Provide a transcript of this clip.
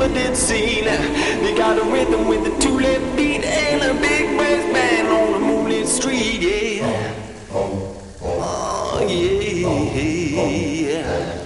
did seen. They got a rhythm with a two-left beat and a big brass band on a moonlit street, yeah. Oh, yeah.